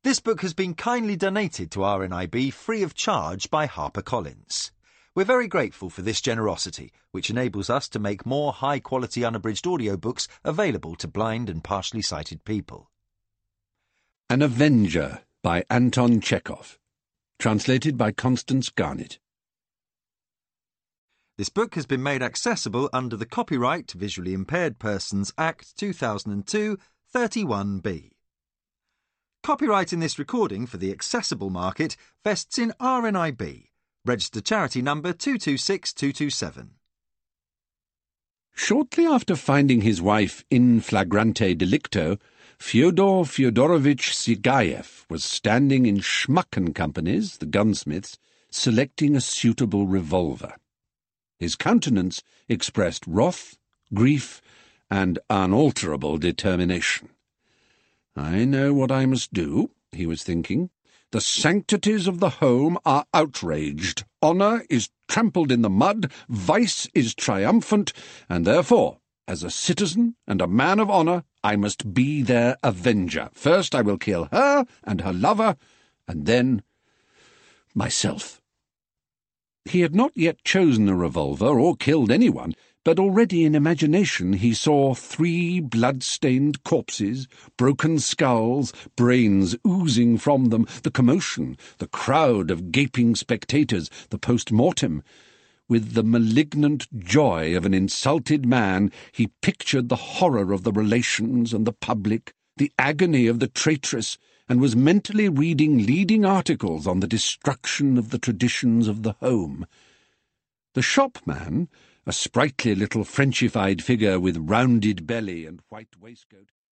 This book has been kindly donated to RNIB free of charge by HarperCollins. We're very grateful for this generosity, which enables us to make more high-quality unabridged audiobooks available to blind and partially sighted people. An Avenger by Anton Chekhov. Translated by Constance Garnett. This book has been made accessible under the Copyright Visually Impaired Persons Act 2002, 31B. Copyright in this recording for the accessible market vests in RNIB, registered charity number 226227. Shortly after finding his wife in flagrante delicto, Fyodor Fyodorovich Sigayev was standing in Schmuck and Company's, the gunsmiths, selecting a suitable revolver. His countenance expressed wrath, grief, and unalterable determination. "I know what I must do," he was thinking. "The sanctities of the home are outraged. Honour is trampled in the mud, vice is triumphant, and therefore, as a citizen and a man of honour, I must be their avenger. First I will kill her and her lover, and then myself." He had not yet chosen a revolver or killed anyone, but already in imagination he saw 3 blood-stained corpses, broken skulls, brains oozing from them, the commotion, the crowd of gaping spectators, the post-mortem. With the malignant joy of an insulted man, he pictured the horror of the relations and the public, the agony of the traitress, and was mentally reading leading articles on the destruction of the traditions of the home. The shopman, a sprightly little Frenchified figure with rounded belly and white waistcoat,